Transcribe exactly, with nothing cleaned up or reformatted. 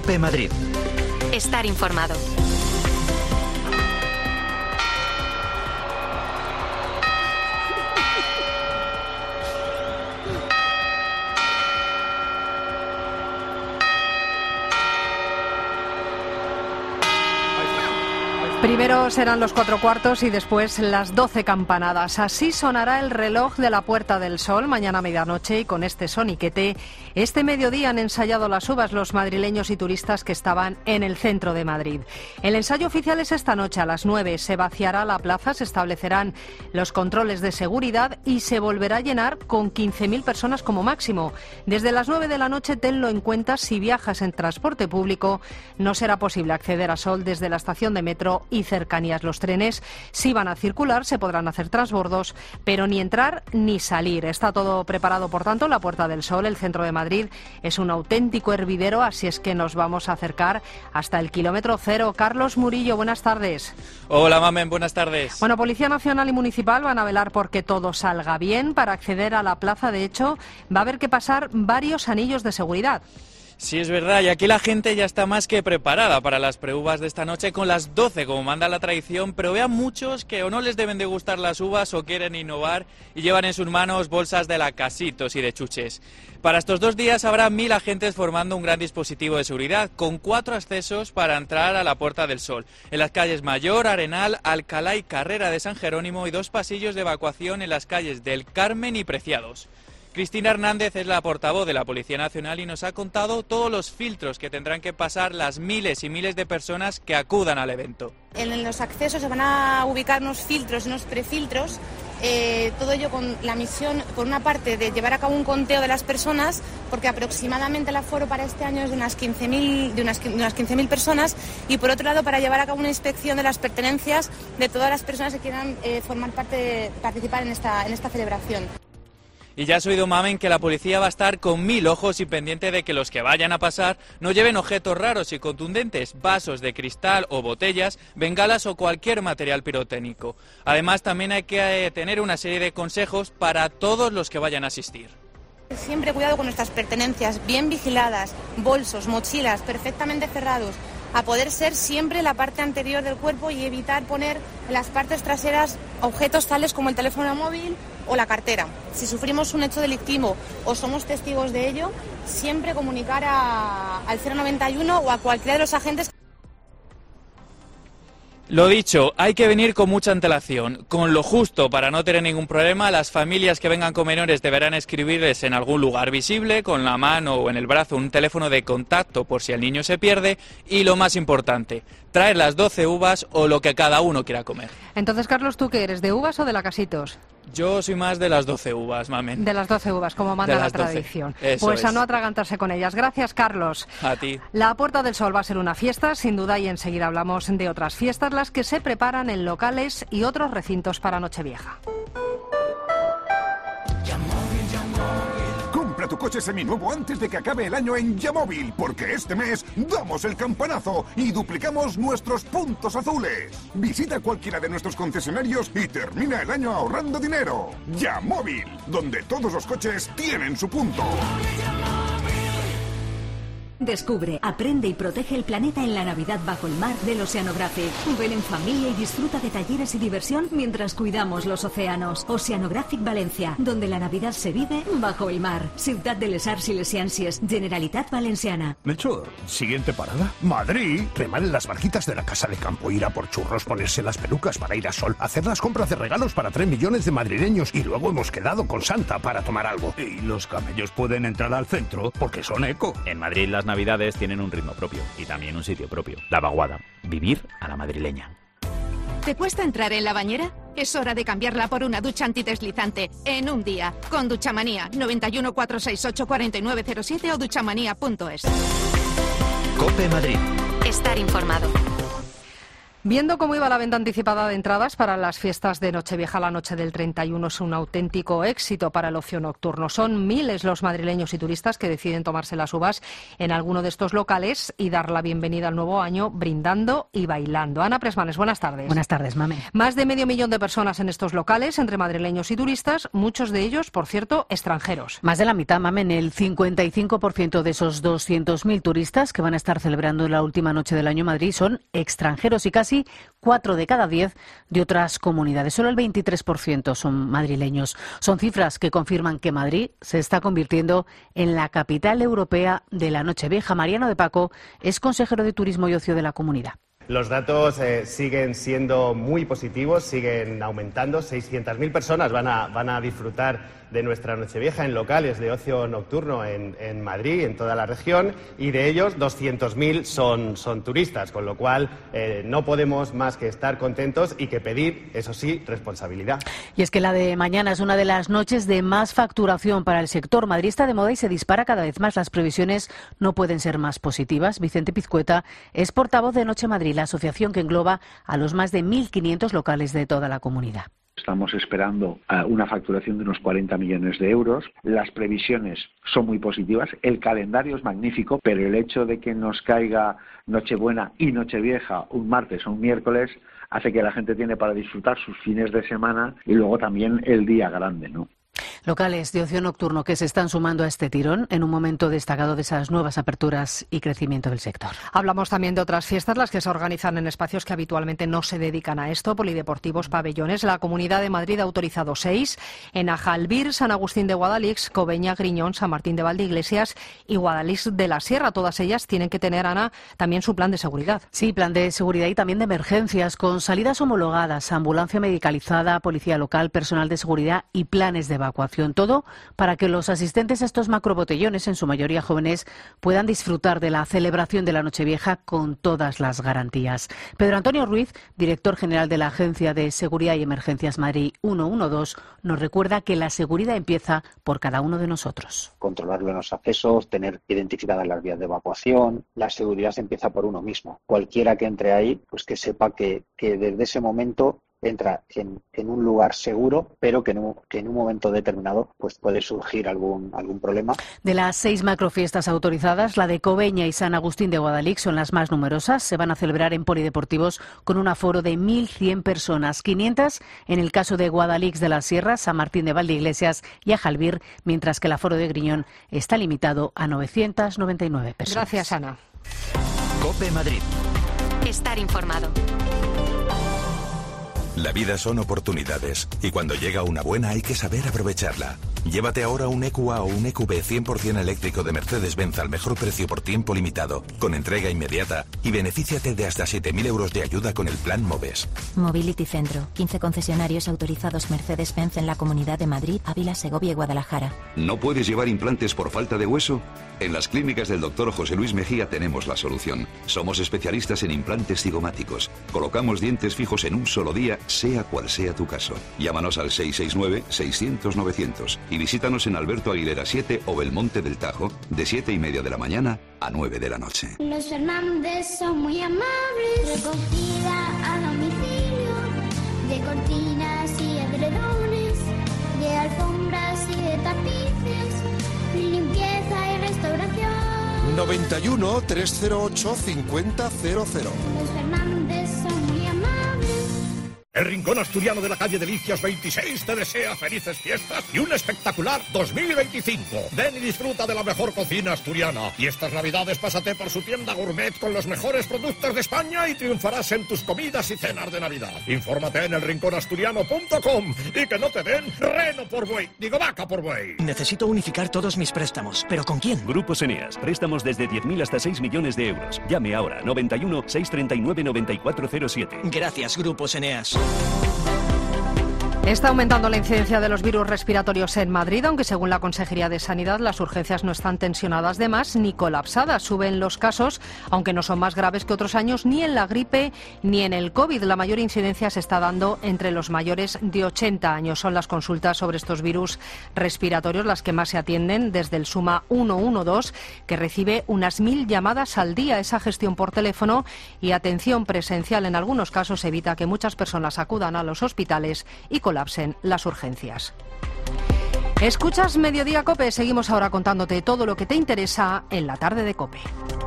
COPE Madrid. Estar informado. Primero serán los cuatro cuartos y después las doce campanadas. Así sonará el reloj de la Puerta del Sol mañana a medianoche, y con este soniquete, este mediodía han ensayado las uvas los madrileños y turistas que estaban en el centro de Madrid. El ensayo oficial es esta noche a las nueve. Se vaciará la plaza, se establecerán los controles de seguridad y se volverá a llenar con quince mil personas como máximo. Desde las nueve de la noche, tenlo en cuenta, si viajas en transporte público, no será posible acceder a Sol desde la estación de metro y cercanías. Los trenes sí van a circular, se podrán hacer transbordos, pero ni entrar ni salir. Está todo preparado, por tanto, la Puerta del Sol. El centro de Madrid es un auténtico hervidero, así es que nos vamos a acercar hasta el kilómetro cero. Carlos Murillo, buenas tardes. Hola, Mamen, buenas tardes. Bueno, Policía Nacional y Municipal van a velar porque todo salga bien. Para acceder a la plaza, de hecho, va a haber que pasar varios anillos de seguridad. Sí, es verdad, y aquí la gente ya está más que preparada para las preuvas de esta noche con las doce, como manda la tradición, pero vean muchos que o no les deben de gustar las uvas o quieren innovar y llevan en sus manos bolsas de lacasitos y de chuches. Para estos dos días habrá mil agentes formando un gran dispositivo de seguridad, con cuatro accesos para entrar a la Puerta del Sol, en las calles Mayor, Arenal, Alcalá y Carrera de San Jerónimo, y dos pasillos de evacuación en las calles del Carmen y Preciados. Cristina Hernández es la portavoz de la Policía Nacional y nos ha contado todos los filtros que tendrán que pasar las miles y miles de personas que acudan al evento. En los accesos se van a ubicar unos filtros y unos prefiltros, eh, todo ello con la misión, por una parte, de llevar a cabo un conteo de las personas, porque aproximadamente el aforo para este año es de unas quince mil de unas, de unas quince mil personas, y por otro lado, para llevar a cabo una inspección de las pertenencias de todas las personas que quieran eh, formar parte, participar en esta, en esta celebración. Y ya has oído, Mamen, que la policía va a estar con mil ojos y pendiente de que los que vayan a pasar no lleven objetos raros y contundentes, vasos de cristal o botellas, bengalas o cualquier material pirotécnico. Además, también hay que eh, tener una serie de consejos para todos los que vayan a asistir. Siempre cuidado con nuestras pertenencias, bien vigiladas, bolsos, mochilas, perfectamente cerrados. A poder ser siempre la parte anterior del cuerpo y evitar poner en las partes traseras objetos tales como el teléfono móvil o la cartera. Si sufrimos un hecho delictivo o somos testigos de ello, siempre comunicar a, al cero noventa y uno o a cualquiera de los agentes. Lo dicho, hay que venir con mucha antelación, con lo justo para no tener ningún problema. Las familias que vengan con menores deberán escribirles en algún lugar visible, con la mano o en el brazo, un teléfono de contacto por si el niño se pierde. Y lo más importante, traer las doce uvas o lo que cada uno quiera comer. Entonces, Carlos, ¿tú qué eres, de uvas o de lacasitos? Yo soy más de las doce uvas, Mamen. De las doce uvas, como manda la tradición. Pues es. a no atragantarse con ellas. Gracias, Carlos. A ti. La Puerta del Sol va a ser una fiesta, sin duda, y enseguida hablamos de otras fiestas, las que se preparan en locales y otros recintos para Nochevieja. Compra tu coche seminuevo antes de que acabe el año en Yamóvil, porque este mes damos el campanazo y duplicamos nuestros puntos azules. Visita cualquiera de nuestros concesionarios y termina el año ahorrando dinero. Yamóvil, donde todos los coches tienen su punto. Descubre, aprende y protege el planeta en la Navidad bajo el mar del Oceanographic. Ven en familia y disfruta de talleres y diversión mientras cuidamos los océanos. Oceanographic Valencia, donde la Navidad se vive bajo el mar. Ciutat de les Arts y les Ciències, Generalitat Valenciana. Melchor, siguiente parada. Madrid. Remar en las barquitas de la casa de campo, ir a por churros, ponerse las pelucas para ir a Sol, hacer las compras de regalos para tres millones de madrileños y luego hemos quedado con Santa para tomar algo. Y los camellos pueden entrar al centro porque son eco. En Madrid las Navidades tienen un ritmo propio y también un sitio propio. La Vaguada. Vivir a la madrileña. ¿Te cuesta entrar en la bañera? Es hora de cambiarla por una ducha antideslizante en un día con Duchamanía. noventa y uno, cuatrocientos sesenta y ocho, cuarenta y nueve cero siete o duchamanía punto es. COPE Madrid. Estar informado. Viendo cómo iba la venta anticipada de entradas para las fiestas de Nochevieja, la noche del treinta y uno es un auténtico éxito para el ocio nocturno. Son miles los madrileños y turistas que deciden tomarse las uvas en alguno de estos locales y dar la bienvenida al nuevo año brindando y bailando. Ana Presmanes, buenas tardes. Buenas tardes, Mame. Más de medio millón de personas en estos locales, entre madrileños y turistas, muchos de ellos, por cierto, extranjeros. Más de la mitad, Mame, en el cincuenta y cinco por ciento de esos doscientos mil turistas que van a estar celebrando la última noche del año en Madrid son extranjeros y casi cuatro de cada diez de otras comunidades. Solo el veintitrés por ciento son madrileños. Son cifras que confirman que Madrid se está convirtiendo en la capital europea de la Nochevieja. Mariano de Paco es consejero de Turismo y Ocio de la comunidad. Los datos eh, siguen siendo muy positivos, siguen aumentando. seiscientas mil personas van a, van a disfrutar de nuestra Nochevieja en locales de ocio nocturno en, en Madrid, en toda la región, y de ellos doscientos mil son, son turistas, con lo cual eh, no podemos más que estar contentos y que pedir, eso sí, responsabilidad. Y es que la de mañana es una de las noches de más facturación para el sector. Madrid está de moda y se dispara cada vez más. Las previsiones no pueden ser más positivas. Vicente Pizcueta es portavoz de Noche Madrid, la asociación que engloba a los más de mil quinientos locales de toda la comunidad. Estamos esperando uh, una facturación de unos cuarenta millones de euros. Las previsiones son muy positivas. El calendario es magnífico, pero el hecho de que nos caiga Nochebuena y Nochevieja un martes o un miércoles hace que la gente tiene para disfrutar sus fines de semana y luego también el día grande, ¿no? Locales de ocio nocturno que se están sumando a este tirón en un momento destacado de esas nuevas aperturas y crecimiento del sector. Hablamos también de otras fiestas, las que se organizan en espacios que habitualmente no se dedican a esto, polideportivos, pabellones. La Comunidad de Madrid ha autorizado seis, en Ajalbir, San Agustín de Guadalix, Cobeña, Griñón, San Martín de Valdeiglesias y Guadalix de la Sierra. Todas ellas tienen que tener, Ana, también su plan de seguridad. Sí, plan de seguridad y también de emergencias, con salidas homologadas, ambulancia medicalizada, policía local, personal de seguridad y planes de evacuación. Todo para que los asistentes a estos macrobotellones, en su mayoría jóvenes, puedan disfrutar de la celebración de la Nochevieja con todas las garantías. Pedro Antonio Ruiz, director general de la Agencia de Seguridad y Emergencias Madrid ciento doce, nos recuerda que la seguridad empieza por cada uno de nosotros. Controlar los accesos, tener identificadas las vías de evacuación. La seguridad se empieza por uno mismo. Cualquiera que entre ahí, pues que sepa que, que desde ese momento entra en, en un lugar seguro, pero que en un, que en un momento determinado pues puede surgir algún, algún problema. De las seis macrofiestas autorizadas, la de Cobeña y San Agustín de Guadalix son las más numerosas. Se van a celebrar en polideportivos con un aforo de mil cien personas, quinientas en el caso de Guadalix de la Sierra, San Martín de Valdeiglesias y Ajalbir, mientras que el aforo de Griñón está limitado a novecientas noventa y nueve personas. Gracias, Ana. COPE Madrid. Estar informado. La vida son oportunidades y cuando llega una buena hay que saber aprovecharla. Llévate ahora un E Q A o un E Q B cien por ciento eléctrico de Mercedes-Benz al mejor precio por tiempo limitado, con entrega inmediata y benefíciate de hasta siete mil euros de ayuda con el plan MOVES. Mobility Centro, quince concesionarios autorizados Mercedes-Benz en la Comunidad de Madrid, Ávila, Segovia y Guadalajara. ¿No puedes llevar implantes por falta de hueso? En las clínicas del doctor José Luis Mejía tenemos la solución. Somos especialistas en implantes cigomáticos. Colocamos dientes fijos en un solo día, sea cual sea tu caso. Llámanos al seis seis nueve, seiscientos, novecientos y visítanos en Alberto Aguilera siete o Belmonte del Tajo de siete y media de la mañana a nueve de la noche. Los Fernández son muy amables. Recogida a domicilio de cortinas y edredones, de alfombras y de tapices, limpieza y restauración. noventa y uno, trescientos ocho, cincuenta, cero cero. Los Fernández son muy amables. El Rincón Asturiano de la calle Delicias veintiséis te desea felices fiestas y un espectacular dos mil veinticinco. Ven y disfruta de la mejor cocina asturiana. Y estas navidades pásate por su tienda gourmet con los mejores productos de España y triunfarás en tus comidas y cenas de Navidad. Infórmate en el rincón asturiano punto com y que no te den reno por buey, digo vaca por buey. Necesito unificar todos mis préstamos, ¿pero con quién? Grupos Eneas, préstamos desde diez mil hasta seis millones de euros. Llame ahora, noventa y uno, seiscientos treinta y nueve, noventa y cuatro cero siete. Gracias, Grupos Eneas. Está aumentando la incidencia de los virus respiratorios en Madrid, aunque según la Consejería de Sanidad las urgencias no están tensionadas de más ni colapsadas. Suben los casos, aunque no son más graves que otros años, ni en la gripe ni en el COVID. La mayor incidencia se está dando entre los mayores de ochenta años. Son las consultas sobre estos virus respiratorios las que más se atienden desde el Suma ciento doce, que recibe unas mil llamadas al día. Esa gestión por teléfono y atención presencial en algunos casos evita que muchas personas acudan a los hospitales y colapsen las urgencias. Escuchas Mediodía COPE. Seguimos ahora contándote todo lo que te interesa en la tarde de COPE.